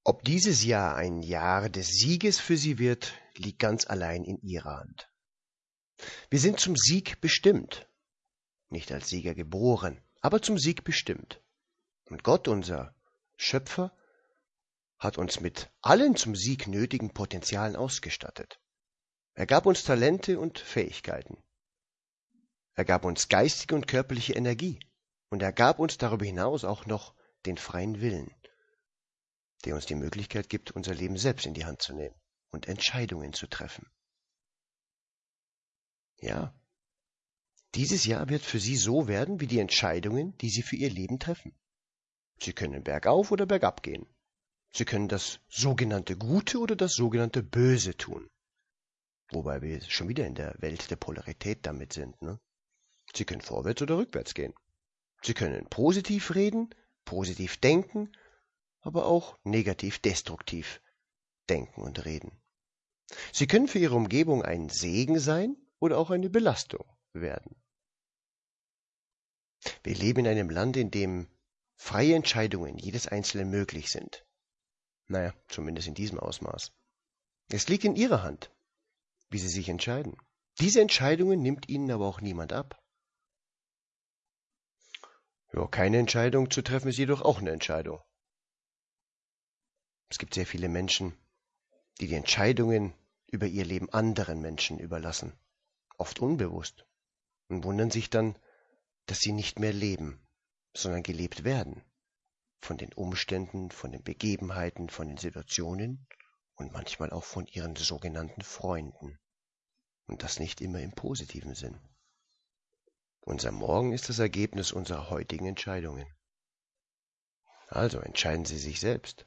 Ob dieses Jahr ein Jahr des Sieges für Sie wird, liegt ganz allein in Ihrer Hand. Wir sind zum Sieg bestimmt, nicht als Sieger geboren, aber zum Sieg bestimmt. Und Gott, unser Schöpfer, hat uns mit allen zum Sieg nötigen Potenzialen ausgestattet. Er gab uns Talente und Fähigkeiten. Er gab uns geistige und körperliche Energie. Und er gab uns darüber hinaus auch noch den freien Willen, der uns die Möglichkeit gibt, unser Leben selbst in die Hand zu nehmen und Entscheidungen zu treffen. Ja, dieses Jahr wird für Sie so werden wie die Entscheidungen, die Sie für Ihr Leben treffen. Sie können bergauf oder bergab gehen. Sie können das sogenannte Gute oder das sogenannte Böse tun. Wobei wir schon wieder in der Welt der Polarität damit sind, ne? Sie können vorwärts oder rückwärts gehen. Sie können positiv reden, positiv denken, aber auch negativ, destruktiv denken und reden. Sie können für Ihre Umgebung ein Segen sein oder auch eine Belastung werden. Wir leben in einem Land, in dem freie Entscheidungen jedes Einzelnen möglich sind. Naja, zumindest in diesem Ausmaß. Es liegt in Ihrer Hand, wie Sie sich entscheiden. Diese Entscheidungen nimmt Ihnen aber auch niemand ab. Ja, keine Entscheidung zu treffen ist jedoch auch eine Entscheidung. Es gibt sehr viele Menschen, die die Entscheidungen über ihr Leben anderen Menschen überlassen, oft unbewusst, und wundern sich dann, dass sie nicht mehr leben, sondern gelebt werden. Von den Umständen, von den Begebenheiten, von den Situationen und manchmal auch von ihren sogenannten Freunden. Und das nicht immer im positiven Sinn. Unser Morgen ist das Ergebnis unserer heutigen Entscheidungen. Also entscheiden Sie sich selbst.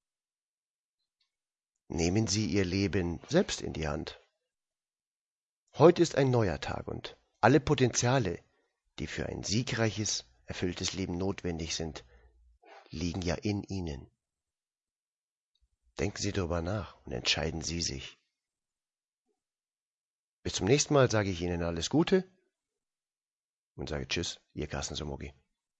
Nehmen Sie Ihr Leben selbst in die Hand. Heute ist ein neuer Tag und alle Potenziale, die für ein siegreiches, erfülltes Leben notwendig sind, liegen ja in Ihnen. Denken Sie darüber nach und entscheiden Sie sich. Bis zum nächsten Mal sage ich Ihnen alles Gute und sage Tschüss, Ihr Carsten Somogi.